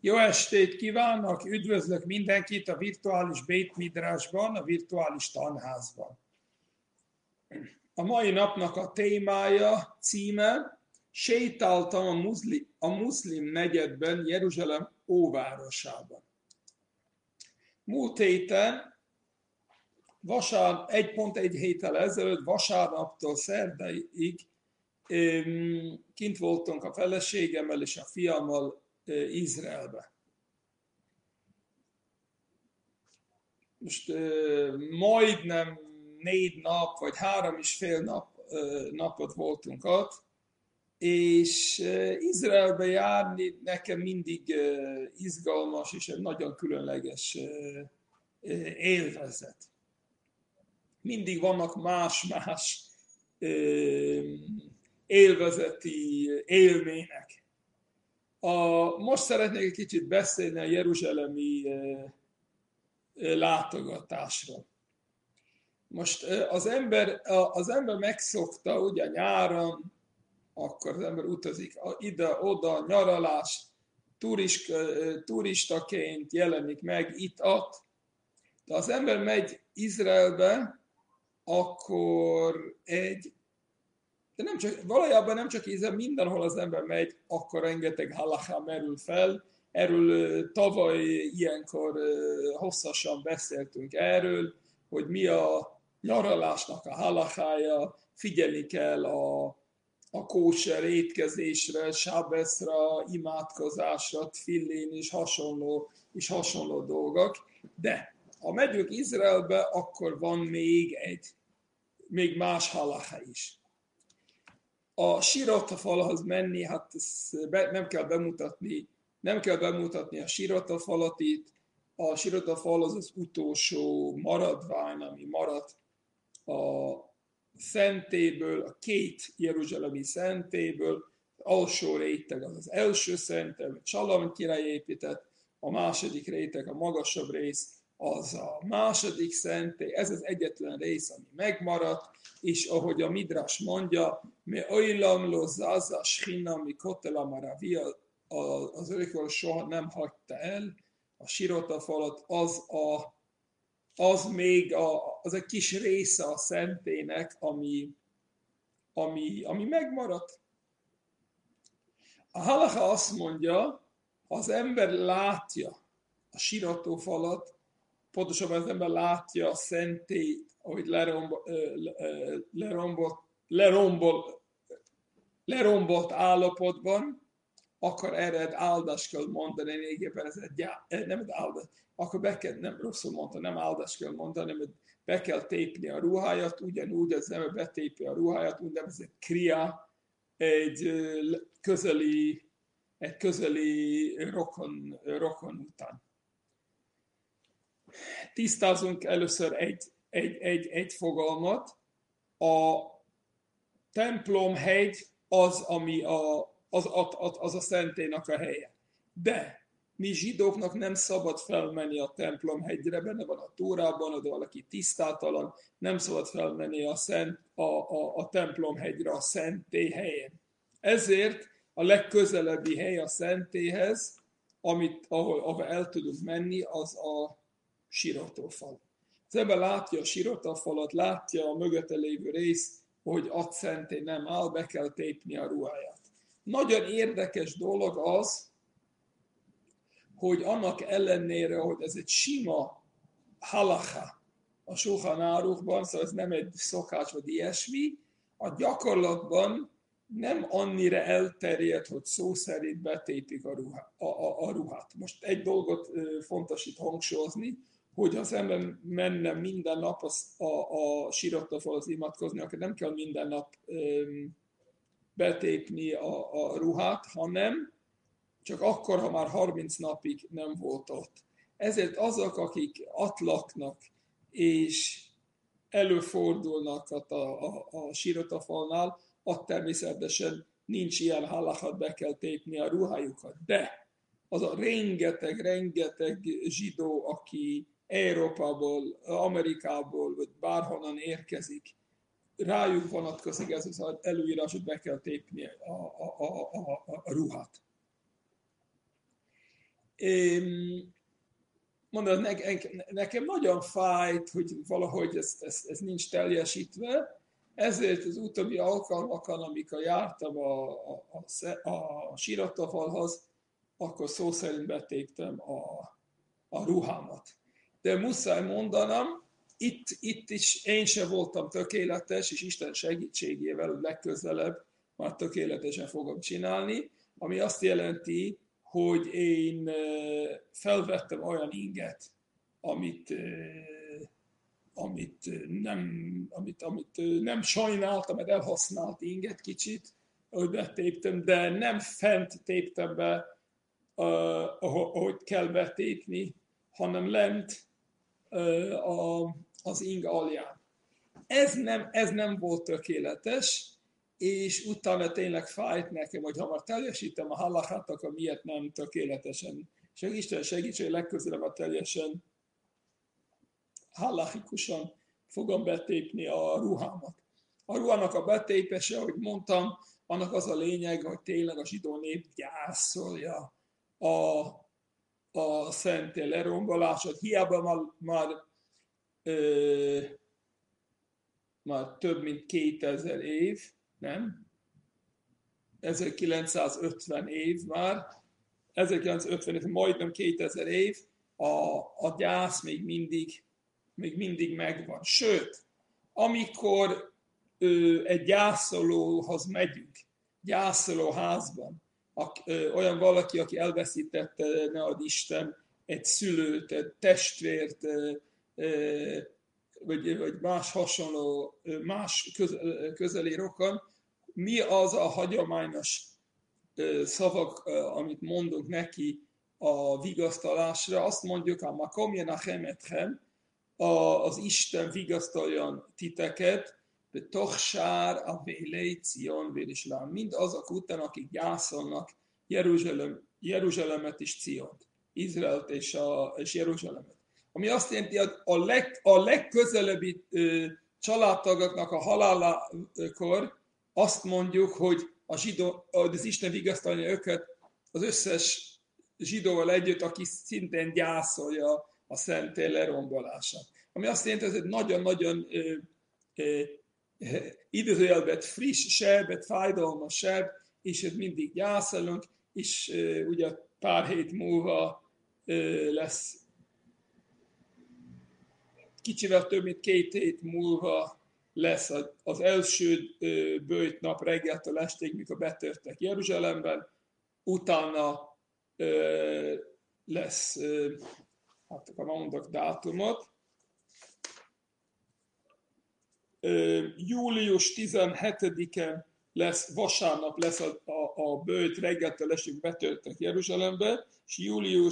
Jó estét kívánok, üdvözlök mindenkit a virtuális Bét Midrasban, a virtuális tanházban. A mai napnak a témája, címe, sétáltam a muszlim negyedben, Jeruzsálem óvárosában. Múlt héten, egy héttel ezelőtt, vasárnaptól szerdáig kint voltunk a feleségemmel és a fiammal Izraelbe. Most majdnem 4 nap, vagy 3,5 napot voltunk ott, és Izraelbe járni nekem mindig izgalmas és egy nagyon különleges élvezet. Mindig vannak más-más élvezeti élmények. Most szeretnék egy kicsit beszélni a jeruzsálemi látogatásról. Most az ember megszokta, ugye nyáron, akkor az ember utazik ide-oda, nyaralás, turistaként jelenik meg itt-ott, de az ember megy Izraelbe, akkor valójában nem csak Izrael, mindenhol az ember megy, akkor rengeteg halacha merül fel. Erről tavaly ilyenkor hosszasan beszéltünk erről, hogy mi a nyaralásnak a halachája, figyelni kell a kóser étkezésre, sábeszra, imádkozásra, tfillin és hasonló dolgok. De ha megyünk Izraelbe, akkor van még más halacha is. A sirotafalhoz menni, hát nem kell bemutatni a sirotafalat itt. A sirotafal az utolsó maradvány, ami maradt a szentéből, a 2 jeruzsálemi szentéből. Az alsó réteg az első szentély, amit Salomon király épített, a második réteg, a magasabb rész, az a második szentély, ez az egyetlen rész, ami megmaradt, és ahogy a Midrash mondja, me oilam lo zaza shchina mi kotel amaravi, az örökkévaló soha nem hagyta el a sirotafalat, az egy kis része a szentélynek, ami megmaradt. A halacha azt mondja, ha az ember látja a sirotafalat, pontosabban az ember látja a szentélyt, ahogy lerombolt állapotban, akkor erre áldást kell mondani, lényegében ez nem egy áldás, akkor nem áldást kell mondani, mert be kell tépni a ruháját, ugyanúgy az ember betépi a ruháját, úgynevezett kria, egy közeli rokon után. Tisztázunk először egy fogalmat. A templomhegy az, ami az a szentélynek a helye. De mi zsidóknak nem szabad felmenni a templomhegyre, benne van a Tórában, de valaki tisztátalan, nem szabad felmenni a templomhegyre, a szentély helyén. Ezért a legközelebbi hely a szentélyhez, ahol el tudunk menni, az a sirotófal. Az ember látja a sirotófalat, látja a mögötte lévő rész, hogy ott szentély nem áll, be kell tépni a ruháját. Nagyon érdekes dolog az, hogy annak ellenére, hogy ez egy sima halacha a Sulchan Aruchban, szóval ez nem egy szokás vagy ilyesmi, a gyakorlatban nem annyira elterjedt, hogy szó szerint betépik a ruhát. Most egy dolgot fontos itt hangsúlyozni, hogy az ember menne minden nap a sirottafalhoz imádkozni, akkor nem kell minden nap betépni a ruhát, hanem csak akkor, ha már 30 napig nem volt ott. Ezért azok, akik ott laknak, és előfordulnak a sirottafalnál, ott természetesen nincs ilyen halachat, be kell tépni a ruhájukat. De az a rengeteg zsidó, aki Európából, Amerikából, vagy bárhonnan érkezik, rájuk vonatkozik ez az előírás, hogy be kell tépni a ruhát. Mondom, nekem nagyon fájt, hogy valahogy ez nincs teljesítve, ezért az utóbbi alkalmakon, amikor jártam a síratafalhoz, akkor szó szerint betéptem a ruhámat. De muszáj mondanom, itt is én sem voltam tökéletes, és Isten segítségével, hogy legközelebb már tökéletesen fogom csinálni, ami azt jelenti, hogy én felvettem olyan inget, amit nem sajnáltam, mert elhasznált inget kicsit, ahogy betéptem, de nem fent téptem be, ahogy kell betépni, hanem lent az ing alján. Ez nem volt tökéletes, és utána tényleg fájt nekem, hogy ha már teljesítem a halachát, akkor miért nem tökéletesen. És Isten segítség, legközelebb a teljesen halachikusan fogom betépni a ruhámat. A ruhának a betépése, ahogy mondtam, annak az a lényeg, hogy tényleg a zsidó nép gyászolja a szentély lerombolását. Hiába már több mint 2000 év, nem? 1950 év már, 1950 év, majdnem 2000 év, a gyász még mindig megvan. Sőt, amikor egy gyászolóhoz megyünk, gyászolóházban, olyan valaki, aki elveszítette, ne ad Isten, egy szülőt, egy testvért, vagy más hasonló, más közeli rokon, mi az a hagyományos szavak, amit mondunk neki a vigasztalásra? Azt mondjuk, a makom yenachem etchem, az Isten vigasztaljon titeket, de tochsár a vélei Cion vérislám. Mind azok után, akik gyászolnak Jeruzsálemet és Ciont, Izraelt és Jeruzsálemet. Ami azt jelenti, hogy a legközelebbi családtagoknak a halálakor azt mondjuk, hogy az Isten vigasztalja őket az összes zsidóval együtt, aki szintén gyászolja a szentély lerombolását. Ami azt jelenti, hogy ez egy nagyon-nagyon idézőjelben frissebb, fájdalmasabb, és ez mindig gyászolunk, és ugye pár hét múlva lesz, kicsivel több mint 2 hét múlva lesz az első böjtnap reggeltől estig, mikor betörtek Jeruzsálemben, utána lesz, hát akkor mondok dátumot, július 17-en lesz, vasárnap lesz a böjt reggeltől estig betörtek Jeruzsálembe, és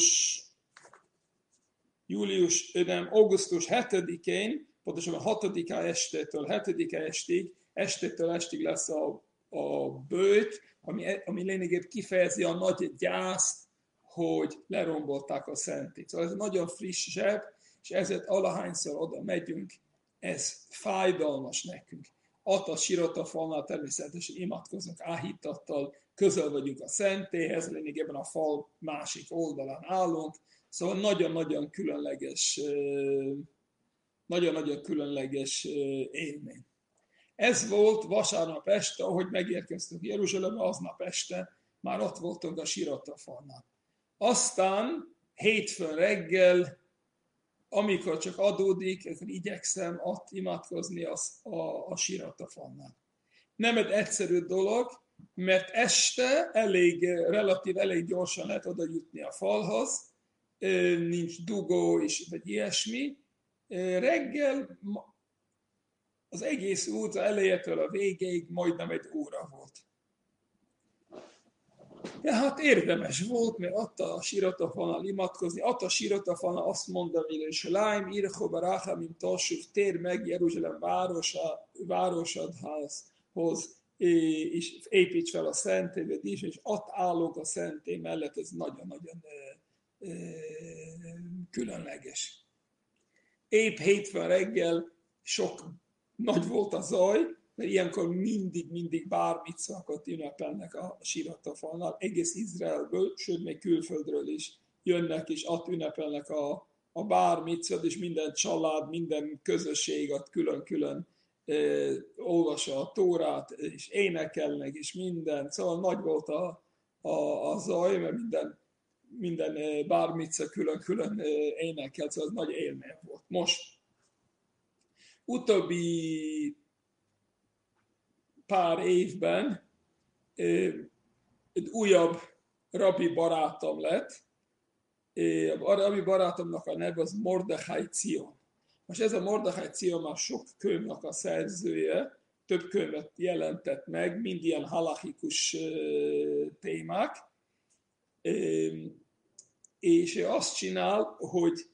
augusztus 7-én, pontosan 6-án estétől 7-e estig lesz a böjt, ami lényegében kifejezi a nagy gyászt, hogy lerombolták a szentét. Szóval ez nagyon frissebb, és ezért alahányszor oda megyünk, ez fájdalmas nekünk. A siratafalnál természetesen imádkozunk áhítattal, közel vagyunk a szentélyhez, lényegében a fal másik oldalán állunk, szóval nagyon-nagyon különleges élmény. Ez volt vasárnap este, ahogy megérkeztünk Jeruzsálembe, aznap este már ott voltunk a siratafalnál. Aztán hétfőn reggel, amikor csak adódik, akkor igyekszem ott imádkozni a siratafalnál. Nem egy egyszerű dolog, mert este elég gyorsan lehet oda jutni a falhoz, nincs dugó vagy ilyesmi. Reggel az egész út elejétől a végéig majdnem 1 óra volt. Ja, hát érdemes volt, mert ott a siratafalnál imádkozni, ott a siratafalnál azt mondom, hogy Jerusalem, Ircho Barachamim Toshuv, tér meg Jeruzsálem városodhoz, és építs fel a szentélyt is, és ott állok a szentély mellett, ez nagyon-nagyon különleges. Épp hétfőn reggel nagy volt a zaj, mert ilyenkor mindig bármit szakott ünnepelnek a siratafalnál, egész Izraelből, sőt még külföldről is jönnek és ott ünnepelnek a bár micvát, és minden család, minden közösség ott külön-külön olvassa a Tórát, és énekelnek, és minden. Szóval nagy volt a zaj, mert minden bár micva külön-külön énekelt, szóval ez nagy élmény volt. Most utóbbi pár évben egy újabb rabbi barátom lett. A rabbi barátomnak a neve az Mordechai Zion. Most ez a Mordechai Zion már sok könyvnek a szerzője, több könyvet jelentett meg, mind ilyen halachikus témák, és ő azt csinál, hogy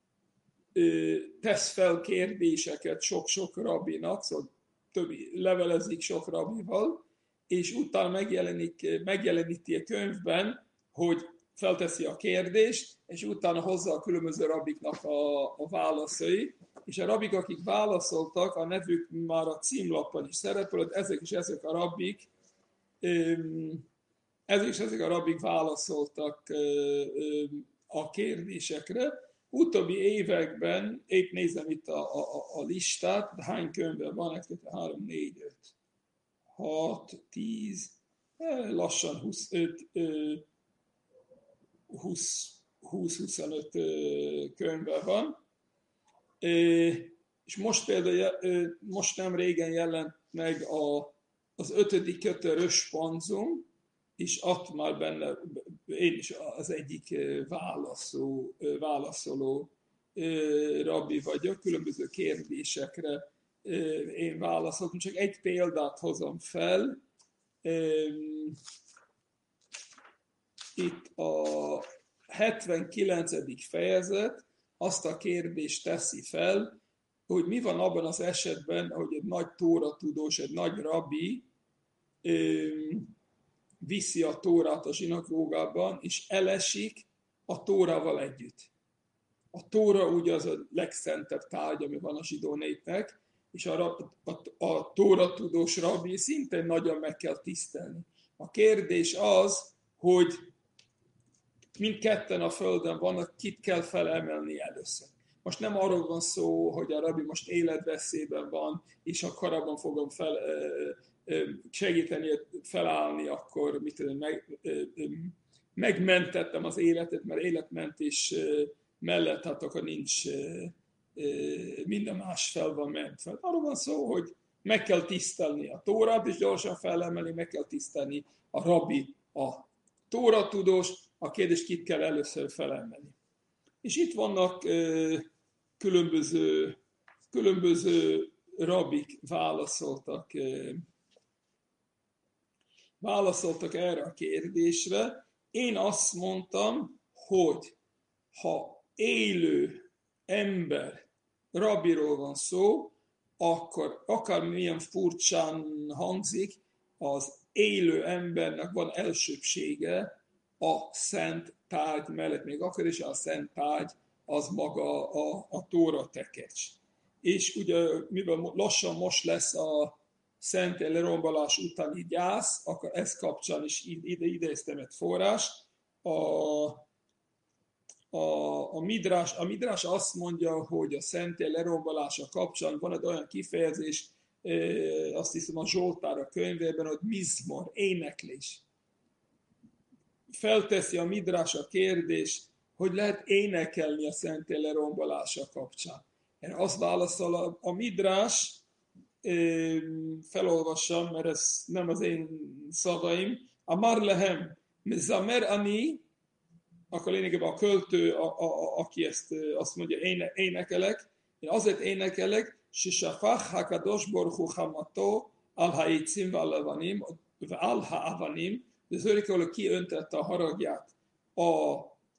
tesz fel kérdéseket sok-sok rabbinak, szóval levelezik sok rabbival, és utána megjeleníti a könyvben, hogy felteszi a kérdést, és utána hozza a különböző rabbiknak a válaszai, és a rabbik, akik válaszoltak, a nevük már a címlapon is szerepel, ezek a rabbik, ezek a rabbik válaszoltak a kérdésekre. Utóbbi években, épp nézem itt a listát, hány könyvben van, 1, 2, 3, 4, 5, 6, 10, lassan 20-25 könyve van. És most például, most nem régen jelent meg az 5. kötet Röspanzum, és ott már benne én is az egyik válaszoló rabbi vagyok, különböző kérdésekre én válaszolok. Csak egy példát hozom fel. Itt a 79. fejezet azt a kérdést teszi fel, hogy mi van abban az esetben, hogy egy nagy tóratudós, egy nagy rabbi viszi a Tórát a zsinagógában, és elesik a Tórával együtt. A Tóra ugye az a legszentebb tárgy, ami van a zsidó népnek, és a tóratudós rabbi szintén nagyon meg kell tisztelni. A kérdés az, hogy mindketten a földön vannak, kit kell felemelni először. Most nem arról van szó, hogy a rabbi most életveszélyben van, és akkor abban fogom segíteni felállni, akkor megmentettem az életet, mert életmentés mellett hát akkor nincs minden más fel van mentve. Arról van szó, hogy meg kell tisztelni a Tórát, és gyorsan felemelni, meg kell tisztelni a rabbi, a tóratudós, a kérdés kit kell először felemelni. És itt vannak különböző rabbik válaszoltak erre a kérdésre. Én azt mondtam, hogy ha élő ember rabbiról van szó, akkor akármilyen furcsán hangzik, az élő embernek van elsőbbsége a szent tárgy mellett, még akkor is a szent tárgy az maga a Tóra tekercs. És ugye, mivel lassan most lesz a szentély lerombolás utáni gyász, akkor ez kapcsán is idéztem egy forrás. A Midrás azt mondja, hogy a szentély lerombolása kapcsán van egy olyan kifejezés, azt hiszem a Zsoltár a könyvében, hogy mizmor, éneklés. Felteszi a Midrás a kérdést, hogy lehet énekelni a szentély lerombolása kapcsán. Erre azt válaszol a Midrás, felolvassam, mert ez nem az én szavaim. Amar lehem, mezamer ani, akkor lényegében a költő, aki ezt azt mondja, énekelek, én azért énekelek, sisafach hakadosh baruch hu chamato al ha'etzim v'al ha'avanim, de az örökkévaló kiöntette a haragját a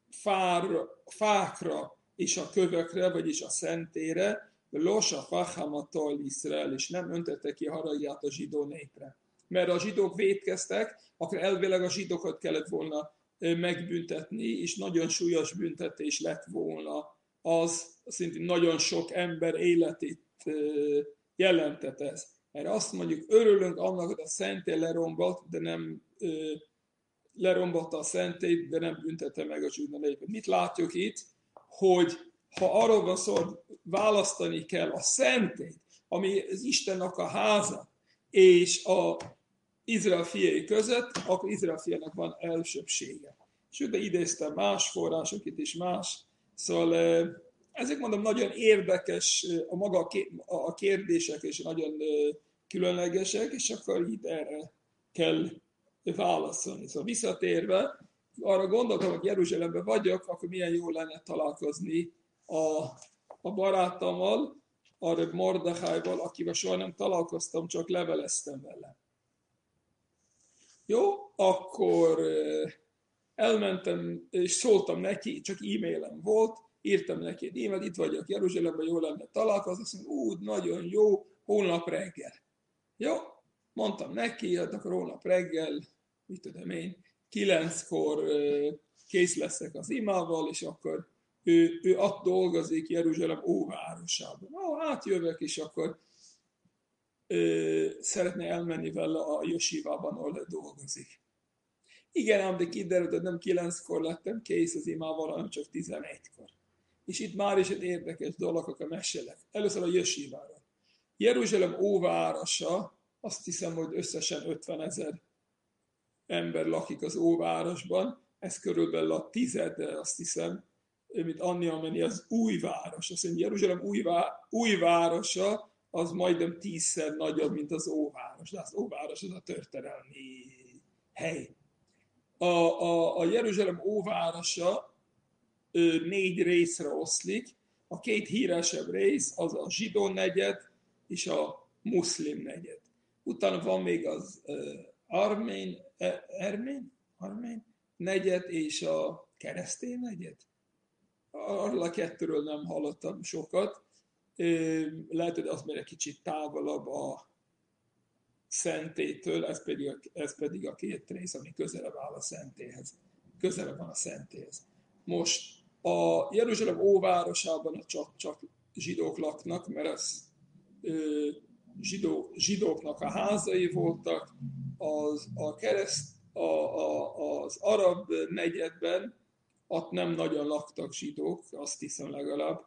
fákra és a kövekre, vagyis a szentére, losafach hamato al Izrael, és nem öntette ki haragját a zsidó népre. Mert a zsidók vétkeztek, akkor elvileg a zsidókat kellett volna megbüntetni, és nagyon súlyos büntetés lett volna az, szintén nagyon sok ember életét jelentett ez. Erre azt mondjuk, örülünk annak, hogy a szentély lerombolt, de nem lerombotta a szentélyt, de nem büntette meg a zsidó népet. Mit látjuk itt? Hogy ha arról van szó, hogy választani kell a szentélyt, ami az Istennek a háza, és a Izrael fiai között, akkor Izrael fiának van elsőbsége. Sőt, de idéztem más források itt is más. Szóval ezek mondom nagyon érdekes, a maga a kérdések és nagyon különlegesek, és akkor itt erre kell válaszolni. Szóval visszatérve, arra gondoltam, hogy Jeruzsálemben vagyok, akkor milyen jó lenne találkozni a barátommal, arra Mordechaival, akivel soha nem találkoztam, csak leveleztem vele. Jó, akkor elmentem, és szóltam neki, csak e-mailem volt, írtam neki egy e-mailt, itt vagyok Jeruzsálemben, jó lenne találkozni, azt mondom, nagyon jó, holnap reggel. Jó, mondtam neki, hát akkor holnap reggel, mit tudom én, 9-kor kész leszek az imával, és akkor ő ott dolgozik Jeruzsálem óvárosában. Átjövök, és akkor szeretne elmenni vele a Jesivában, ahol dolgozik. Igen, ám de kiderült, hogy nem 9-kor lettem kész az imával, hanem csak 11-kor. És itt már is egy érdekes dolog, akkor mesélek. Először a Jesivára. Jeruzsálem óvárosa, azt hiszem, hogy összesen 50 000 ember lakik az óvárosban, ez körülbelül a tizede, azt hiszem, mint Annia Meni, az új város. Azt mondja, Jeruzsálem új városa, az majdnem 10-szer nagyobb, mint az óváros. De az óváros az a történelmi hely. A Jeruzsálem óvárosa 4 részre oszlik. A 2 híresebb rész az a zsidó negyed és a muszlim negyed. Utána van még az armén negyed és a keresztény negyed. Arról a kettőről nem hallottam sokat. Lehet, hogy az már egy kicsit távolabb a szentélytől, ez pedig a 2 rész, ami közelebb áll a szentélyhez. Közelebb van a szentélyhez. Most a Jeruzsálem óvárosában csak zsidók laknak, mert ez zsidóknak a házai voltak, az arab negyedben ott nem nagyon laktak zsidók, azt hiszem legalább.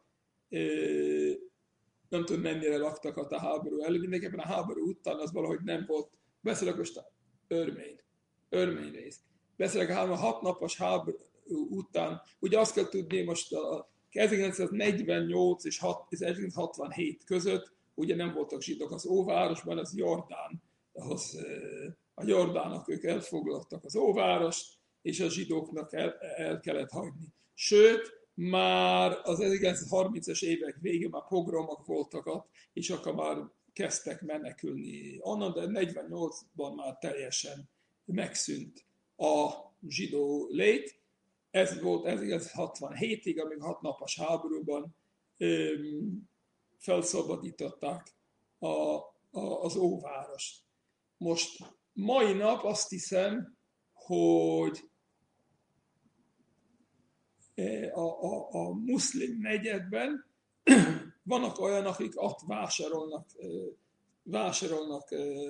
Nem tudom, mennyire laktak ott a háború előtt, mindenképpen a háború után az valahogy nem volt. Beszélek most a örmény rész. Beszélek a 6 napos háború után. Ugye azt kell tudni, most a 1948 és 1967 között ugye nem voltak zsidók az óvárosban, az Jordán. A Jordánok ők elfoglaltak az óvárost, és a zsidóknak el kellett hagyni. Sőt, már az 1930-es évek végén már pogromok voltak ott, és akkor már kezdtek menekülni onnan, de 48-ban már teljesen megszűnt a zsidó lét. Ez volt 1967-ig, amíg 6 napos háborúban felszabadították az óvárost. Most mai nap azt hiszem, hogy a muszlim negyedben vannak olyanok, akik ott vásárolnak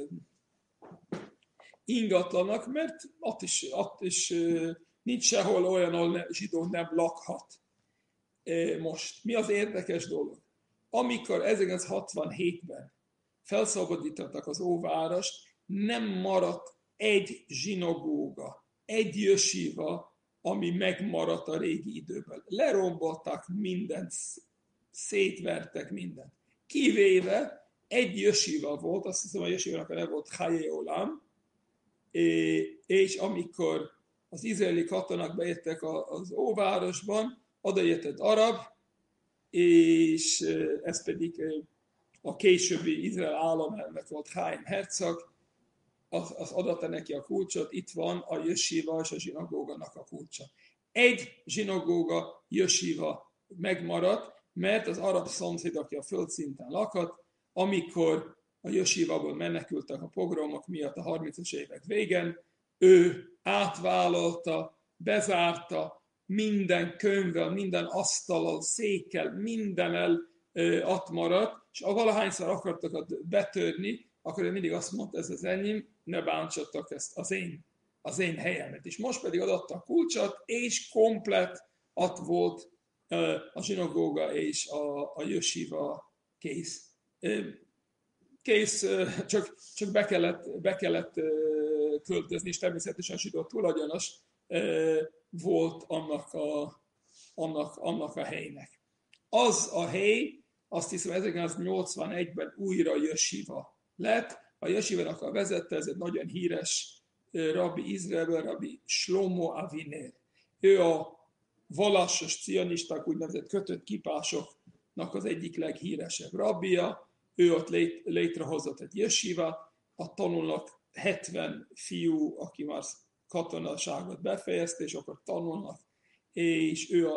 ingatlanak, mert ott is nincs sehol olyan, ahol zsidó nem lakhat. Most mi az érdekes dolog? Amikor 1967-ben felszabadítottak az óvárost, nem maradt egy zsinagóga, egy jesíva, ami megmaradt a régi időben. Lerombolták mindent, szétvertek mindent. Kivéve egy jesíva volt, azt hiszem a jesívának a neve volt Chayei Olam, és amikor az izraeli katonák bejöttek az óvárosban, oda jött egy arab, és ez pedig a későbbi Izrael államelnök volt, Chaim Herzog, az adta neki a kulcsot, itt van a jesíva és a zsinagógának a kulcsa. Egy zsinagóga, jesíva megmaradt, mert az arab szomszéd, aki a földszinten lakott, amikor a jesívából menekültek a pogromok miatt a 30-as évek végén, ő átvállalta, bezárta, minden könyvvel, minden asztallal, székkel, mindennel ott maradt, és valahányszor akartak betörni, akkor ő mindig azt mondta, ez az enyém, ne bántsatok ezt, az én helyemet. És most pedig adta a kulcsot, és komplet ott volt a zsinagóga és a jeshiva kész. Kész, csak be kellett költözni, és természetesen zsidó tulajdonos volt annak a helynek. Az a hely, azt hiszem 1981-ben újra jeshiva lett. A jeshivának a vezette, ez egy nagyon híres rabbi Izraelben, rabbi Shlomo Aviner. Ő a vallásos cionisták, úgynevezett kötött kipásoknak az egyik leghíresebb rabbija. Ő ott létrehozott egy jesivát, a tanulnak 70 fiú, aki már katonaságot befejezte, és akkor tanulnak, és ő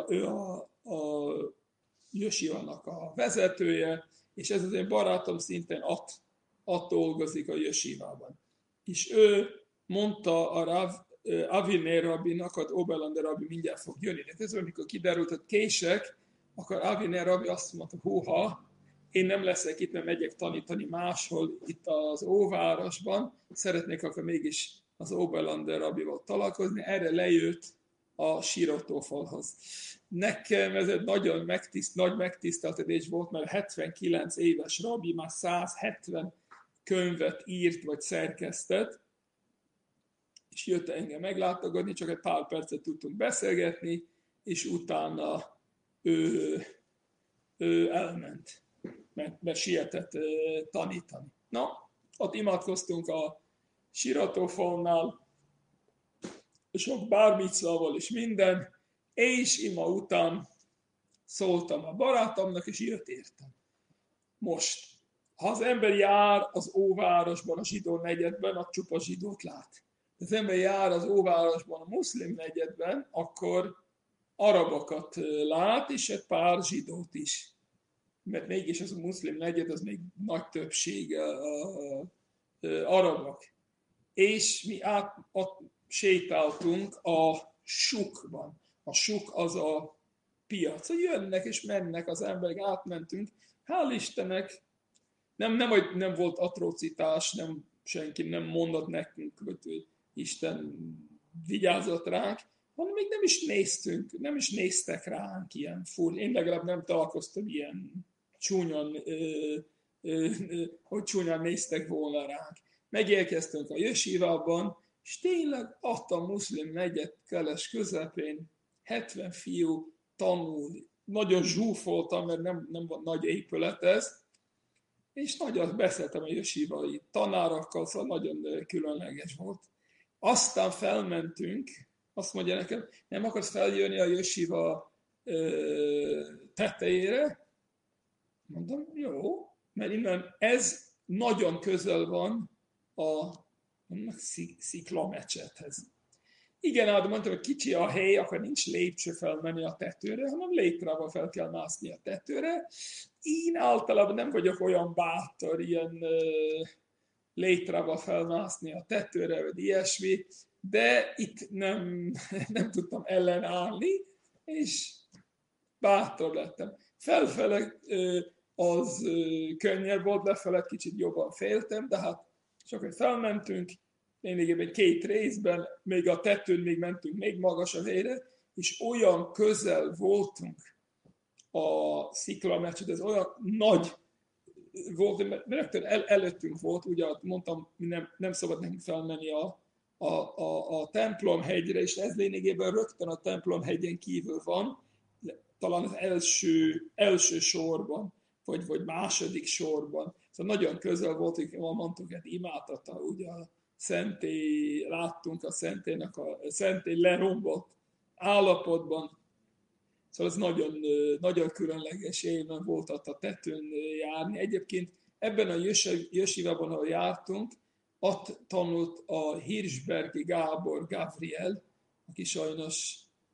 a jesivának a vezetője, és ez az én barátom szintén ott dolgozik a jesivában. És ő mondta a Rav Aviner rabbinak, az Oberlander rabbi mindjárt fog jönni. De ez amikor kiderült, hogy kések, akkor Aviner rabbi azt mondta, húha, én nem leszek itt, mert megyek tanítani máshol itt az óvárosban, szeretnék akkor mégis az Oberlander rabbival találkozni, erre lejött a síratófalhoz. Nekem ez egy nagyon nagy megtiszteltetés volt, mert 79 éves rabbi már 170 könyvet írt vagy szerkesztett, és jött engem meglátogatni, csak egy pár percet tudtunk beszélgetni, és utána ő elment, mert sietett tanítani. Na, ott imádkoztunk a síratófalnál, sok bármicvával és minden, és ima után szóltam a barátomnak, és jött értem. Most, ha az ember jár az óvárosban, a zsidó negyedben, akkor csupa zsidót lát. Ha az ember jár az óvárosban, a muszlim negyedben, akkor arabokat lát, és egy pár zsidót is. Mert mégis az a muszlim negyed, az még nagy többség arabok. És mi sétáltunk a sukban. A suk az a piac. Jönnek és mennek az emberek, átmentünk. Hál' Istennek nem volt atrocitás, senki nem mondott nekünk, hogy Isten vigyázott ránk, hanem még nem is néztek ránk ilyen fur. Én legalább nem találkoztam ilyen hogy csúnyan néztek volna ránk. Megérkeztünk a jesivában, és tényleg ott a muszlim negyed keles közepén 70 fiú tanul. Nagyon zsúfoltam, mert nem volt nagy épület ez, és nagyon beszéltem a jesivai tanárokkal, szóval nagyon különleges volt. Aztán felmentünk, azt mondja nekem, nem akarsz feljönni a jesiva tetejére? Mondom, jó, mert innen ez nagyon közel van a sziklamecsethez. Igen, de mondtam, hogy kicsi a hely, akkor nincs lépcső felmenni a tetőre, hanem létrával fel kell mászni a tetőre. Én általában nem vagyok olyan bátor ilyen létrával felmászni a tetőre, vagy ilyesmi, de itt nem tudtam ellenállni, és bátor lettem. Felfele az könnyebb volt, lefele kicsit jobban féltem, de hát csak hogy felmentünk, lényegében 2 részben, még a tetőn még mentünk még magasabb helyre, és olyan közel voltunk a sziklamecset, ez olyan nagy volt, mert rögtön előttünk volt, ugye mondtam, nem szabad nekünk felmenni a templomhegyre, és ez lényegében rögtön a templomhegyen kívül van, talán az első sorban, vagy második sorban. Szóval nagyon közel volt, hogy mondtuk, hogy imádata, ugye a szentély, láttunk a szentély lerombolt állapotban. Szóval ez nagyon, nagyon különleges élmény volt ott a tetőn járni. Egyébként ebben a jesivában, ahol jártunk, ott tanult a Hirschbergi Gábor Gavriel, aki sajnos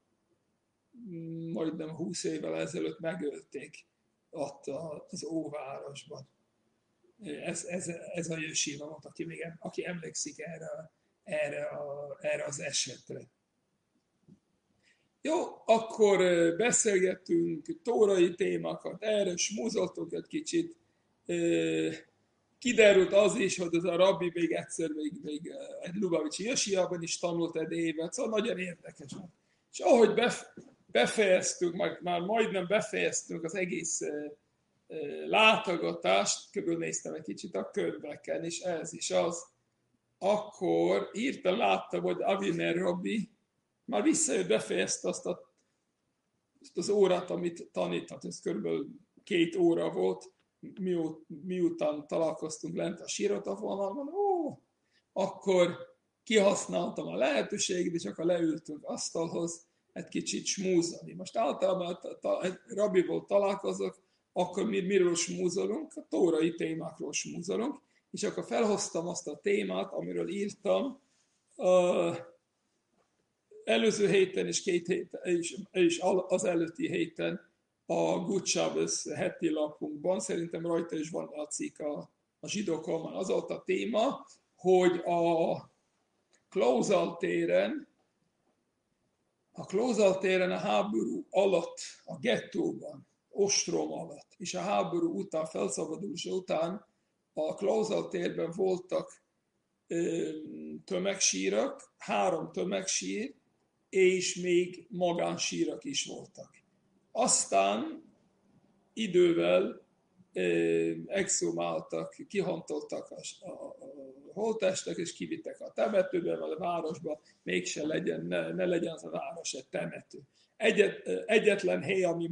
majdnem 20 évvel ezelőtt megölték ott az óvárosban. Ez a jesiva volt, aki emlékszik erre az esetre. Jó, akkor beszélgettünk tórai témákat, erre smúzoltunk egy kicsit, kiderült az is, hogy az a rabbi még egyszer még egy Lubavicsi Josiában is tanult egy évet, szóval nagyon érdekes. És ahogy befejeztünk, már majdnem befejeztünk az egész látogatást, körülnéztem egy kicsit a könyveken, és ez is az, akkor írtam, láttam, hogy Aviner rabbi már visszajött, befejezte azt az órát, amit tanított, ez körülbelül 2 óra volt, miután találkoztunk lent a síratavonalban, akkor kihasználtam a lehetőséget, és akkor leültünk asztalhoz egy kicsit smúzolni. Most általában egy rabbiból találkozok, akkor miről smúzolunk? A tórai témákról smúzolunk, és akkor felhoztam azt a témát, amiről írtam előző héten és 2 héten, és az előtti héten a Good Shabbos heti lapunkban, szerintem rajta is van a cikk a zsidókon, az volt a téma, hogy a Klauzál téren a háború alatt, a gettóban, ostrom alatt, és a háború után, felszabadulása után a Klauzál térben voltak tömegsírak, 3 tömegsír, és még magánsírak is voltak. Aztán idővel exhumáltak, kihantoltak a holttestek, és kivittek a temetőbe, vagy a városba, mégse legyen, ne legyen az a város egy temető. Egyetlen hely, ami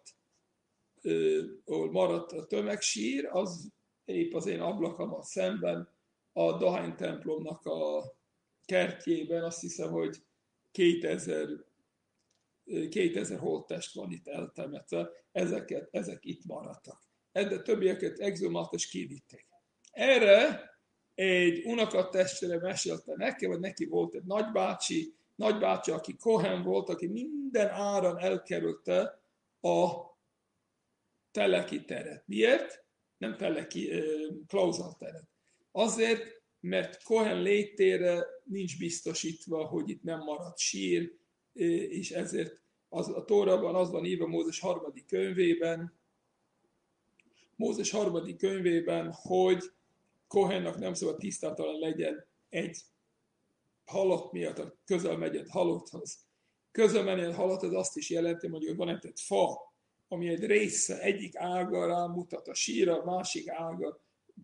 maradt a tömegsír, az épp az én ablakammal szemben a Dahány templomnak a kertjében, azt hiszem, hogy 2000 holttest van itt eltemetve, ezek itt maradtak. De többieket exhumált és kivitték. Erre egy unokatestvére mesélte nekem, hogy neki volt egy nagybácsi, aki Kohen volt, aki minden áron elkerülte a Teleki teret. Miért? Nem Teleki, Klauzál teret. Azért, mert Kohen létére nincs biztosítva, hogy itt nem marad sír, és ezért a Tórában az van írva Mózes 3. könyvében, hogy Kohennak nem szabad tisztátalan legyen egy halott miatt, közel megy egy halotthoz. Közel menni egy halotthoz azt is jelenti, hogy van egy fa, ami egy része, egyik ága rámutat a sírra, másik ága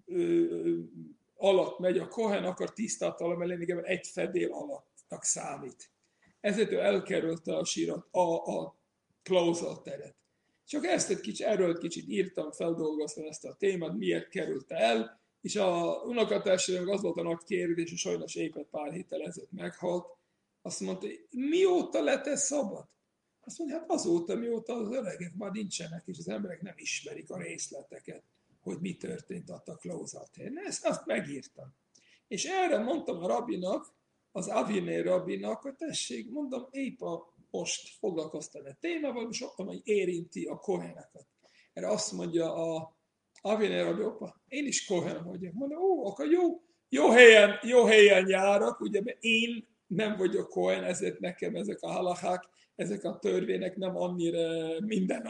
alatt megy a Kohen, akar tisztátalan lenni, egy fedél alattnak számít. Ezért ő elkerülte a sírat, a Klauzál teret. Csak erről egy kicsit írtam, feldolgoztam ezt a témát, miért kerülte el, és a unokatestvérem az volt a nagy kérdés, és sajnos éppen pár héttel ezelőtt meghalt. Azt mondta, mióta lett ez szabad? Azt mondja, hát azóta, mióta az öregek már nincsenek, és az emberek nem ismerik a részleteket, hogy mi történt ott a Klauzál téren. Azt megírtam. És erre mondtam a rabbinak, az Aviner rabbinak, hogy tessék, mondom, épp most foglalkoztam egy témával, és hogy érinti a koheneket. Erre azt mondja a Aviner rabbi, én is kohen vagyok. Mondom, akkor jó helyen járok, ugye, mert én nem vagyok kohen, ezért nekem ezek a halachák, ezek a törvények nem annyira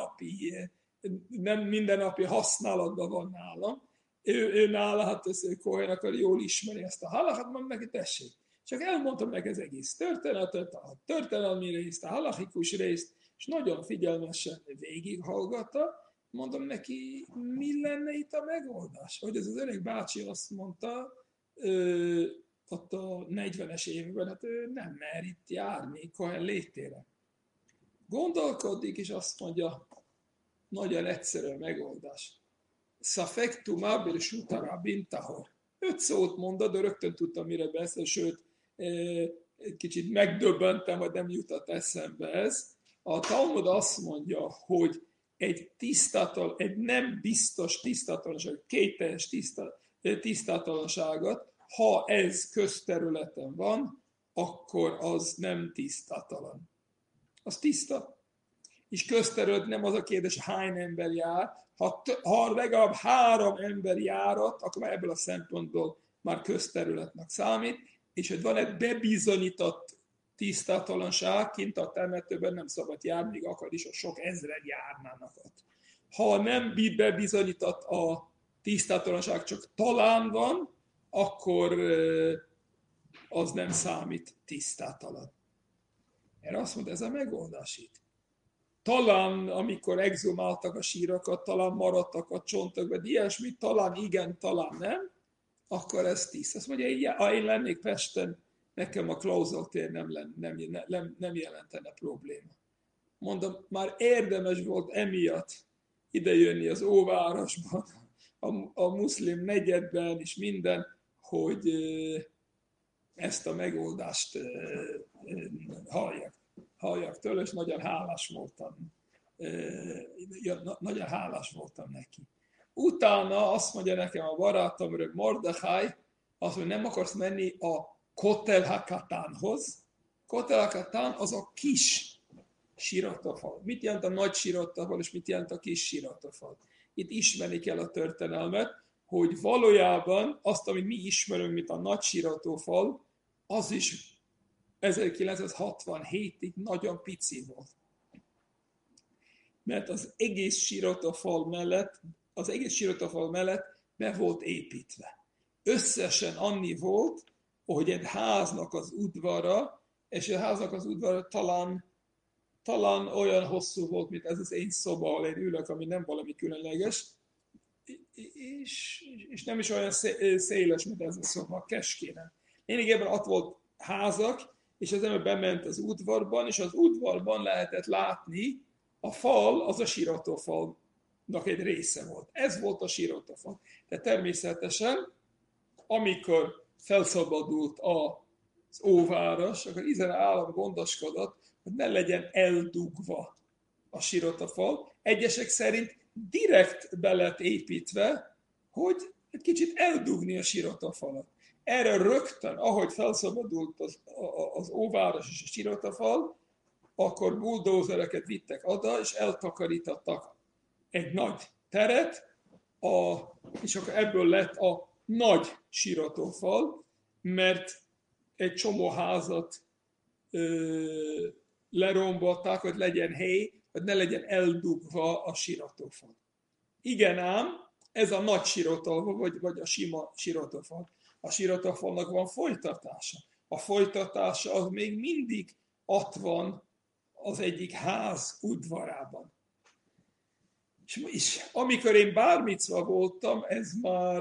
mindennapi használatban van nálam. Ő nála, hát ez kohen akar jól ismeri ezt a halachát, mondom neki, tessék. Csak elmondtam meg az egész történetet, a történelmi részt, a halachikus részt, és nagyon figyelmesen végighallgatta. Mondom neki, mi lenne itt a megoldás? Hogy ez az öreg bácsi azt mondta, ott a 40-es években, hát ő nem mer itt járni Kohen létére. Gondolkodik, és azt mondja, nagyon egyszerű a megoldás. Szafek tumá birsuta rabbin tahor. 5 szót mondod, de rögtön tudtam, mire beszél, sőt, egy kicsit megdöbbentem, hogy nem jutott eszembe ez. A Talmud azt mondja, hogy egy nem biztos tisztátalanság, kétes tisztátalanságot, ha ez közterületen van, akkor az nem tisztátalan. Az tiszta. És közterület nem az a kérdés, hány ember jár. Ha legalább 3 ember járat, akkor már ebből a szempontból már közterületnek számít, és hogy van egy bebizonyított tisztátalanság, kint a temetőben nem szabad járni, még akar is, hogy sok ezred járnának ott. Ha nem bebizonyított a tisztátalanság csak talán van, akkor az nem számít tisztátalan. Erre azt mondta, ez a megoldás itt. Talán, amikor exhumáltak a sírokat, talán maradtak a csontok, vagy ilyesmit, talán igen, talán nem, akkor ez tiszta. Azt mondja, ha én lennék Pesten, nekem a klauzoltér nem jelentene probléma. Mondom, már érdemes volt emiatt idejönni az Óvárosban, a muszlim negyedben és minden, hogy ezt a megoldást halljak tőle, és nagyon hálás voltam neki. Utána azt mondja nekem a barátom, Reb Mordechai, azt mondja, nem akarsz menni a Kotel HaKatánhoz. Kotel HaKatán az a kis siratafal. Mit jelent a nagy siratafal, és mit jelent a kis siratafal? Itt ismerni kell a történelmet, hogy valójában azt, amit mi ismerünk, mint a nagy siratafal, az is 1967-ig nagyon pici volt. Mert az egész siratafal mellett be volt építve. Összesen annyi volt, hogy egy háznak az udvara, és a háznak az udvara talán olyan hosszú volt, mint ez az én szoba, ahol én ülök, ami nem valami különleges, és nem is olyan széles, mint ez a szoba, keskére. Lényegében ott volt házak, és az ember bement az udvarban, és az udvarban lehetett látni, a fal, az a siratafalnak egy része volt. Ez volt a siratafal. De természetesen, amikor felszabadult az Óváros, akkor Izrael állam gondoskodott, hogy ne legyen eldugva a siratafal. Egyesek szerint direkt be lett építve, hogy egy kicsit eldugni a siratafalat. Erre rögtön, ahogy felszabadult az Óváros és a siratafal, akkor buldózereket vittek oda, és eltakarítottak egy nagy teret, és akkor ebből lett a nagy siratafal, mert egy csomó házat lerombolták, hogy legyen hely, hogy ne legyen eldugva a siratafal. Igen ám, ez a nagy siratafal, vagy a sima siratafal. A siratafalnak van folytatása. A folytatása az még mindig ott van az egyik ház udvarában. És amikor én bár micva voltam, ez már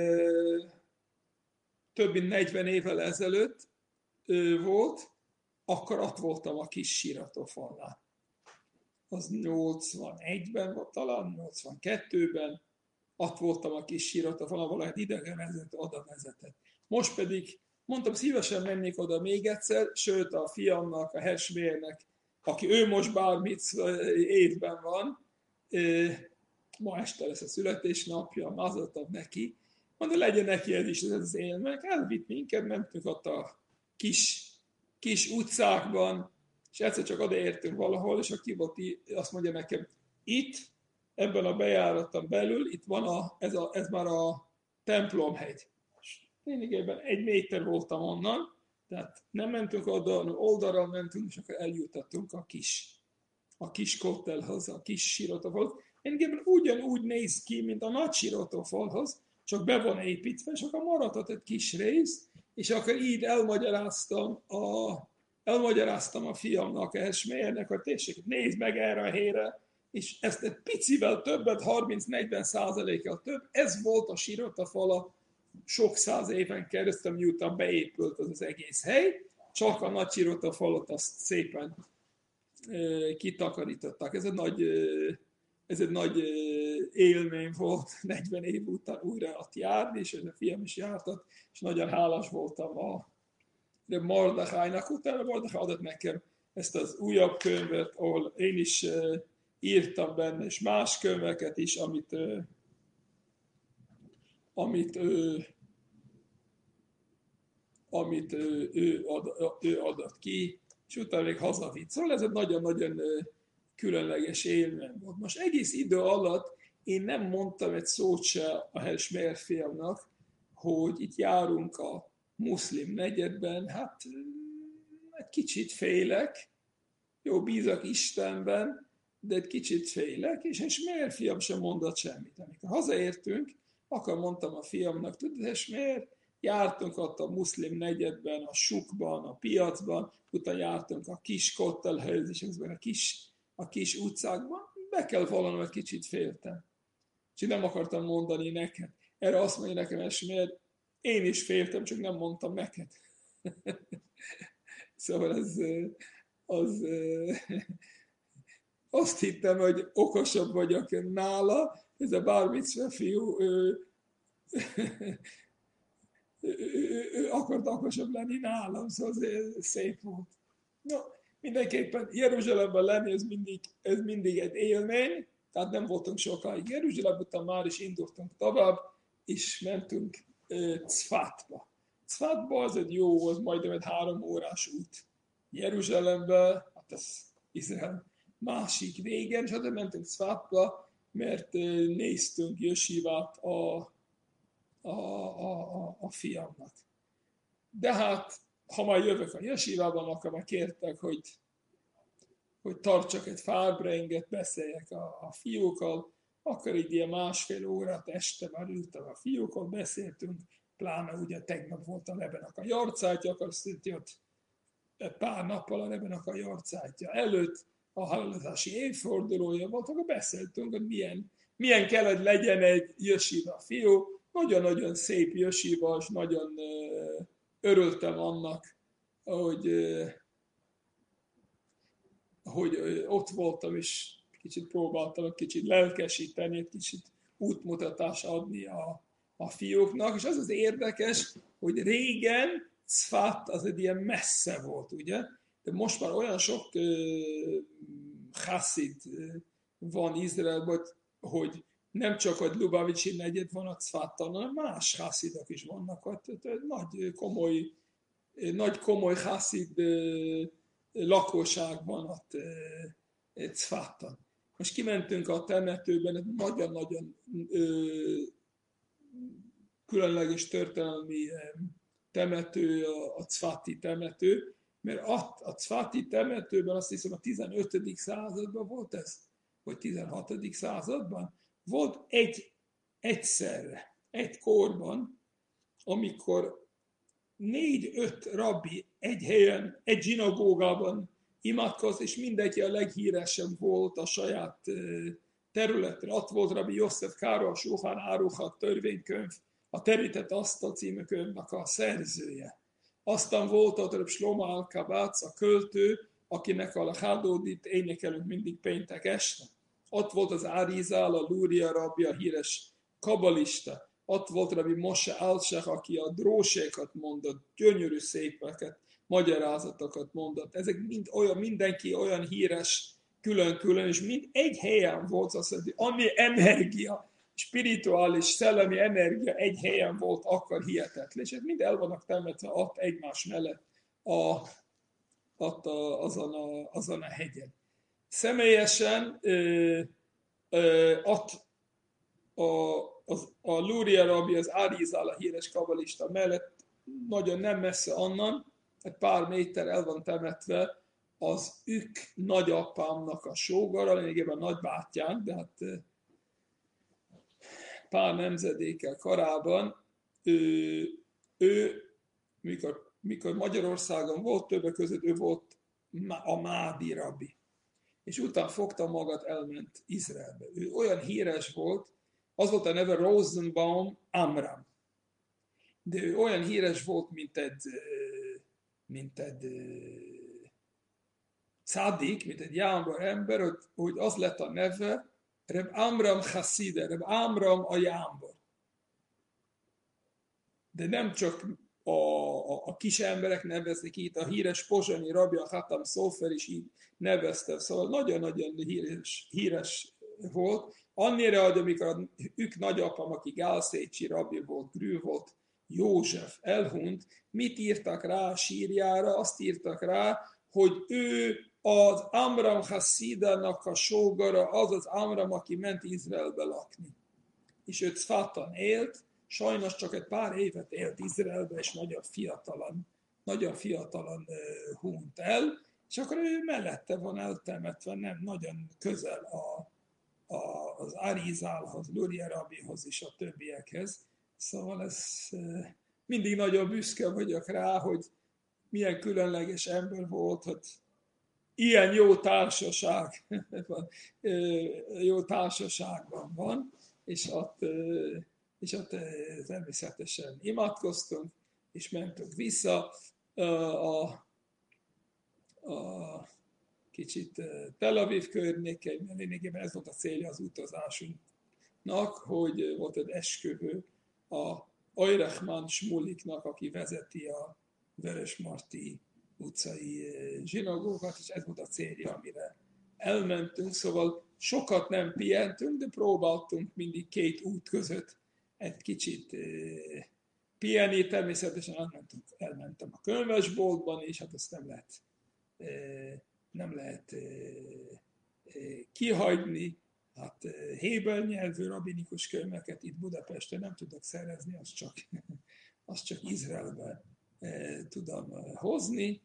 több mint 40 évvel ezelőtt volt, akkor ott voltam a kis siratafalnál. Az 81-ben volt, talán 82-ben, ott voltam a kis siratafalnál, ahol egy idegenvezető oda vezetett. Most pedig mondtam, szívesen mennék oda még egyszer, sőt a fiamnak, a Hersmérnek, aki ő most bármit évben van, ma este lesz a születésnapja, mazatad neki, mondta, legyen neki ez is az élmény, elvitt minket, mentünk ott a kis utcákban, és egyszer csak odaértünk valahol, és a kiboti azt mondja nekem, itt, ebben a bejáraton belül, itt van ez már a templomhegy. Lényegében 1 méter voltam onnan, tehát nem mentünk oda, hanem oldalra mentünk, és akkor eljutottunk a kis kottelhoz, a kis siratafalhoz. Lényegében ugyanúgy néz ki, mint a nagy siratafalhoz, csak be van építve, és akkor maradhat egy kis rész, és akkor így elmagyaráztam a fiamnak, a Esmérnek, hogy tessék, nézd meg erre a helyre, és ezt egy picivel többet, 30-40%-kal több, ez volt a siratafala sok száz éven keresztül, miután beépült az egész hely, csak a nagy siratafalat azt szépen kitakarították. Ez egy nagy élmény volt 40 év után újra ott járni, és a fiam is járt ott, és nagyon hálás voltam a Mordechainak. Utána Mordechai adott nekem ezt az újabb könyvet, ahol én is írtam benne, és más könyveket is, amit ő adott ki, és utána még hazavitt. Szóval ez egy nagyon-nagyon különleges élmény volt. Most egész idő alatt én nem mondtam egy szót se a Hersmér fiamnak, hogy itt járunk a muszlim negyedben, hát egy kicsit félek, jó, bízok Istenben, de egy kicsit félek, és Hersmér fiam sem mondott semmit. Amikor hazaértünk, Akkor mondtam a fiamnak, tudod, és miért? Jártunk ott a muszlim negyedben, a sukban, a piacban, utána jártunk a kis kottelhelyezésekben, a kis utcákban, be kell vallanom, egy kicsit féltem. És nem akartam mondani neked. Erre azt mondja nekem, Esmér, én is féltem, csak nem mondtam neked. Szóval az, azt hittem, hogy okosabb vagyok nála, ez a Bar Mitzvah fiú, ő akart okosabb lenni nálam, szóval ez szép volt. No, mindenképpen Jeruzsálemben lenni, ez mindig egy élmény, tehát nem voltunk sokáig Jeruzsálem, után már is indultunk tovább, és mentünk Cfatba. Cfatba az egy jó, az majdnem egy 3 órás út. Jeruzsálembe, hát ez Izrael másik végen, és azért mentünk Cfatba, mert néztünk jesivát a fiamnak. De hát, ha már jövök a jesivában, akkor már kértek, hogy tartsak egy fárbrenget, beszéljek a fiúkkal, akkor így ilyen 1,5 órát este már ültem a fiúkkal, beszéltünk, pláne ugye tegnap volt a Lebenak a jarcátja, akkor jött pár nappal a Lebenak a jarcátja előtt, a halálozási évfordulója volt, akkor beszéltünk, hogy milyen kell, hogy legyen egy jesiva fiú, nagyon-nagyon szép jesiva, és nagyon örültem annak, hogy ott voltam, és kicsit próbáltam kicsit lelkesíteni, egy kicsit útmutatást adni a fiúknak, és az érdekes, hogy régen Cfat az egy ilyen messze volt, ugye? De most már olyan sok chassid van Izraelben, hogy nem csak a Lubavicsi negyed van a Cfattal, hanem más chassidok is vannak ott. Nagy komoly chassid lakosság van ott Cfattal. Most kimentünk a temetőben, egy nagyon-nagyon különleges történelmi temető, a Cfati temető, mert a Cfati temetőben azt hiszem a 15. században volt ez, vagy 16. században, volt egyszerre, egy korban, amikor 4-5 rabbi egy helyen, egy zsinagógában imádkozott, és mindenki a leghíresebb volt a saját területre. Ott volt rabbi Yosef Karo, a Shulchan Aruch törvénykönyv, a Terített Asztal című könyvnek a szerzője. Aztán volt ott rabbi Shlomo Alkabác, a költő, akinek a Hádódit énekelünk mindig péntek este. Ott volt az Arizal, a Lúria rabbi, a híres kabalista. Ott volt rabbi Moshe Alshach, aki a drósékat mondott, gyönyörű szépeket, magyarázatokat mondott. Ezek mind olyan, mindenki olyan híres, külön-külön, és mind egy helyen volt, azt mondja, ami energia, spirituális, szellemi energia egy helyen volt, akkor hihetetlen. És mind el vannak temetve ott egymás mellett azon a hegyen. Személyesen ott a Lúria rabbi, az Arizal, a híres kabalista mellett, nagyon nem messze onnan, egy pár méter el van temetve az nagyapámnak a sógora, lényegében nagybátyám, de hát pár nemzedékkel korábban, mikor Magyarországon volt, többek között ő volt a Mádi rabbi. És utána fogta magát, elment Izraelbe. Ő olyan híres volt, az volt a neve Rosenbaum Amram. De ő olyan híres volt, mint egy szádik, mint egy jámbor ember, hogy az lett a neve Reb Amram Chasside, Reb Amram a jámbor. De nem csak a kis emberek neveznek itt, a híres pozsonyi rabbi, a Hatam Szófer is így nevezte, szóval nagyon-nagyon híres volt. Annyira, hogy amikor nagyapám, aki Gálszécsi rabbi volt, Grű volt, József elhunyt, mit írtak rá a sírjára? Azt írtak rá, hogy ő az Amram Hassidának a sógora, az az Amram, aki ment Izraelbe lakni. És ő Cfatan élt, sajnos csak egy pár évet élt Izraelbe, és nagyon fiatalan hunyt el, és akkor ő mellette van eltemetve, nem nagyon közel az Arizálhoz, Luria Rabihoz és a többiekhez. Szóval ez mindig nagyon büszke vagyok rá, hogy milyen különleges ember volt, hogy ilyen jó társaság, jó társaságban van, és ott természetesen imádkoztunk, és mentünk vissza a kicsit Tel Aviv környékén, mert lényegében ez volt a célja az utazásunknak, hogy volt egy esküvő a Ajrechman Smuliknak, aki vezeti a Vörösmarty utcai zsinagógát, és ez volt a célja, amire elmentünk, szóval sokat nem pihentünk, de próbáltunk mindig két út között egy kicsit pihenni. Természetesen elmentem a könyvesboltban, és hát ezt nem lehet kihagyni. Hát héber nyelvű rabinikus könyveket itt Budapesten nem tudok szerezni, azt csak Izraelbe tudom hozni.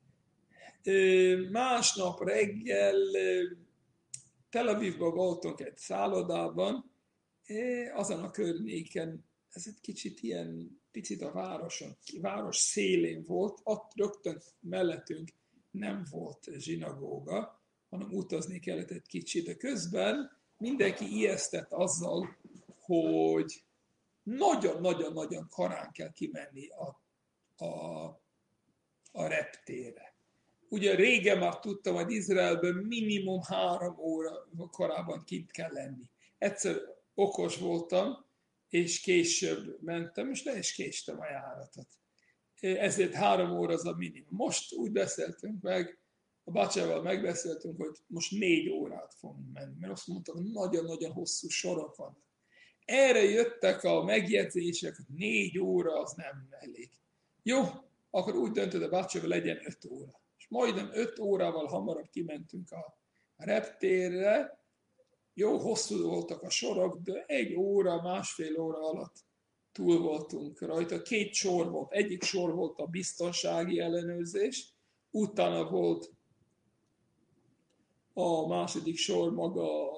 Másnap reggel Tel Avivban voltunk egy szállodában, azon a környéken, ez egy kicsit ilyen, picit a város szélén volt, ott rögtön mellettünk nem volt zsinagóga, hanem utazni kellett egy kicsit, de közben mindenki ijesztett azzal, hogy nagyon-nagyon-nagyon korán kell kimenni a reptérre. Ugye régen már tudtam, hogy Izraelben minimum 3 óra korábban kint kell lenni. Egyszer okos voltam, és később mentem, és le is késtem a járatot. Ezért 3 óra az a minimum. Most úgy beszéltünk meg, a bácsával megbeszéltünk, hogy most 4 órát fogunk menni, mert azt mondtam, hogy nagyon-nagyon hosszú sorok vannak. Erre jöttek a megjegyzések, hogy 4 óra az nem elég. Jó, akkor úgy döntött a bácsával, legyen 5 óra. És majdnem 5 órával hamarabb kimentünk a reptérre. Jó, hosszú voltak a sorok, de 1 óra, másfél óra alatt túl voltunk rajta. 2 sor volt. Egyik sor volt a biztonsági ellenőrzés, utána volt a második sor maga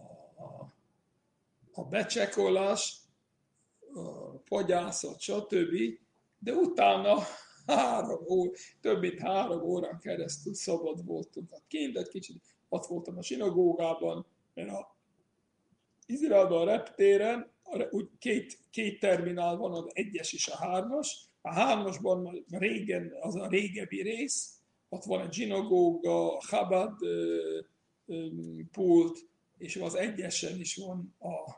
a becsekolás, a fagyászat, stb. De utána több mint 3 órán keresztül szabad voltunk. Kint egy kicsit ott voltam a zsinagógában, mert Izraelben a reptéren úgy két terminál van, az 1-es és a 3-as. A 3-asban régen az a régebbi rész, ott van egy zsinagóga, Chabad pult, és az 1-esen is van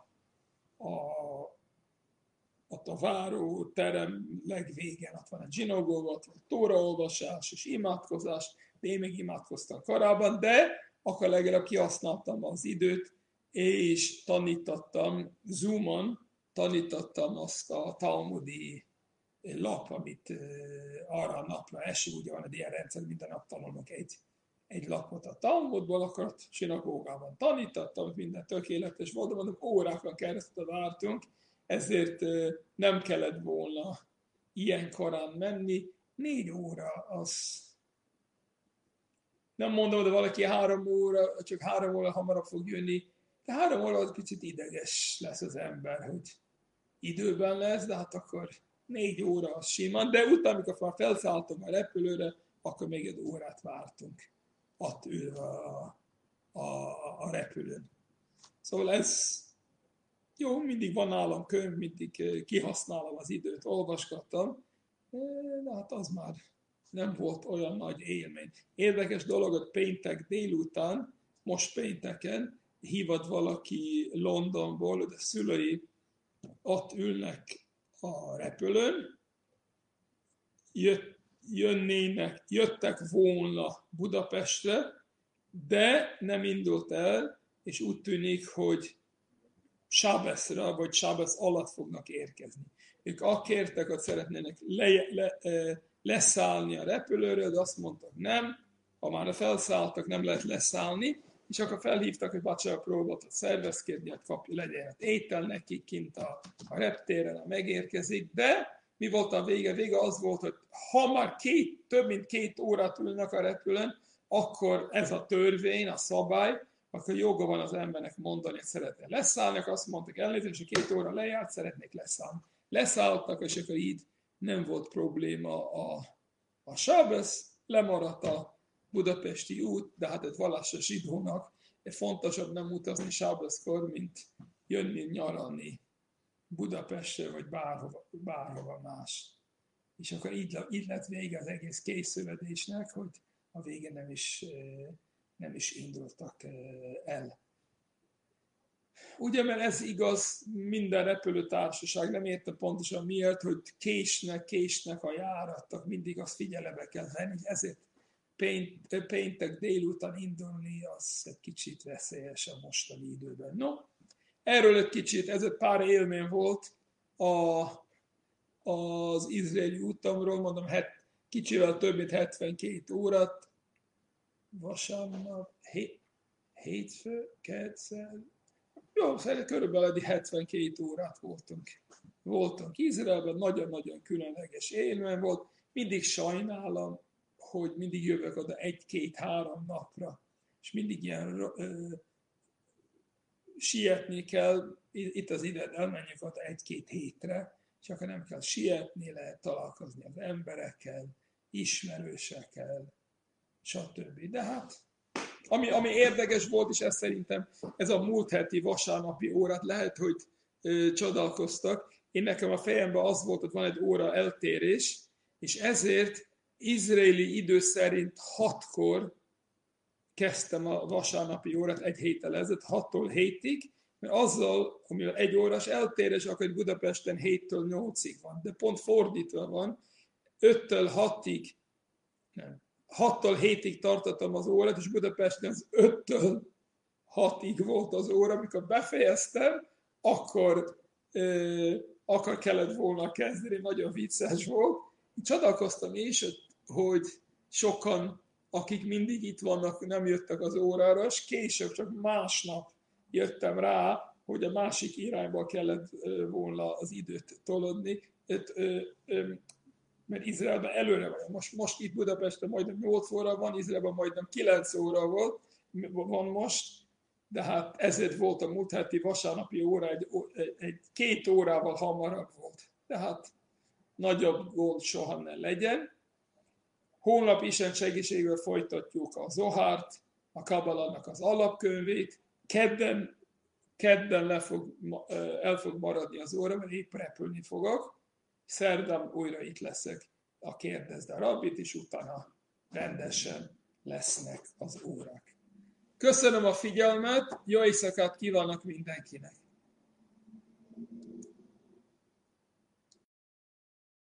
ott a váróterem legvégen, ott van egy zsinagóga, ott van tóraolvasás és imádkozás, de én még imádkoztam korábban, de akkor legalább kihasználtam az időt, és tanítottam Zoomon, azt a talmudi lap, amit arra a napra esik, ugye van egy ilyen rendszer, minden nap tanulok egy lapot a Talmudból, akkor ott zsinagógában tanítottam, minden tökéletes volt, de mondom, órákon keresztül vártunk, ezért nem kellett volna ilyen korán menni. 4 óra, az nem mondom, de valaki 3 óra, csak 3 óra hamarabb fog jönni, de 3 óra az picit ideges lesz az ember, hogy időben lesz, de hát akkor 4 óra az simán, de utána, amikor már felszálltam a repülőre, akkor még 1 órát vártunk ott ülve a repülőn. Szóval ez jó, mindig van nálam könyv, mindig kihasználom az időt, olvasgattam, de hát az már nem volt olyan nagy élmény. Érdekes dolog, hogy péntek délután, most pénteken hívott valaki Londonból, de szülei ott ülnek a repülőn, jöttek volna Budapestre, de nem indult el, és úgy tűnik, hogy Sábeszra, vagy Sábesz alatt fognak érkezni. Ők kértek, hogy szeretnének leszállni a repülőről, de azt mondtak nem, ha már felszálltak, nem lehet leszállni, és akkor felhívtak, hogy bácsára próbáltat szervezkedni, hogy legyen étel nekik kint a reptéren, ha megérkezik, de mi volt a vége? Vége az volt, hogy ha már több mint 2 órát ülnek a repülőn, akkor ez a törvény, a szabály, akkor joga van az embernek mondani, hogy szeretne leszállni, azt mondták, elnézést, a 2 óra lejárt, szeretnék leszállni. Leszálltak, és akkor így nem volt probléma a sábesz, lemaradt a budapesti út, de hát egy vallásos zsidónak fontosabb nem utazni sábeszkor, mint jönni nyaralni Budapestre, vagy bárhova más. És akkor így lett vége az egész készszövetésnek, hogy a végén nem is indultak el. Ugye, mert ez igaz, minden repülőtársaság, nem érte pontosan miért, hogy késnek a járatok, mindig azt figyelembe kell venni, ezért péntek délután indulni, az egy kicsit veszélyes a mostani időben. No, erről egy kicsit, ez egy pár élmény volt az izraeli utamról, mondom, kicsivel több mint 72 órát, vasárnap, hétfő, keddszer, jó, körülbelül 72 órát voltunk Izraelben, nagyon-nagyon különleges élmény volt, mindig sajnálom, hogy mindig jövök oda 1-2-3 napra, és mindig ilyen sietni kell, itt az ide elmenjünk oda 1-2 hétre, és akkor nem kell sietni, lehet találkozni az emberekkel, ismerősekkel, stb. De hát, ami érdekes volt, és ez szerintem ez a múlt heti vasárnapi órát lehet, hogy csodálkoztak. Én nekem a fejemben az volt, hogy van egy óra eltérés, és ezért izraeli idő szerint 6-kor kezdtem a vasárnapi órát egy héttel ezelőtt, 6-tól 7-ig, mert azzal, amivel 1 órás eltérés, akkor Budapesten 7-től 8-ig van, de pont fordítva van, 5-től 6-ig, nem, 6-tól 7-ig tartottam az órát, és Budapesten az 5-től 6-ig volt az óra, amikor befejeztem, akkor kellett volna kezdeni, nagyon vicces volt. Csodálkoztam is, hogy sokan, akik mindig itt vannak, nem jöttek az órára, és később csak másnap jöttem rá, hogy a másik irányba kellett volna az időt tolodni, mert Izraelben előre van. Most itt Budapesten majdnem 8 óra van, Izraelben majdnem 9 óra van most, de hát ezért volt a múlt heti vasárnapi óra egy 2 órával hamarabb volt. De hát nagyobb gond soha ne legyen. Holnap Isten segítségével folytatjuk a Zohárt, a Kabalának az alapkönyvét. Kedden el fog maradni az óra, mert épp repülni fogok. Szerdán újra itt leszek a Kérdezd a Rabbit, és utána rendesen lesznek az órák. Köszönöm a figyelmet, jó éjszakát kívánok mindenkinek!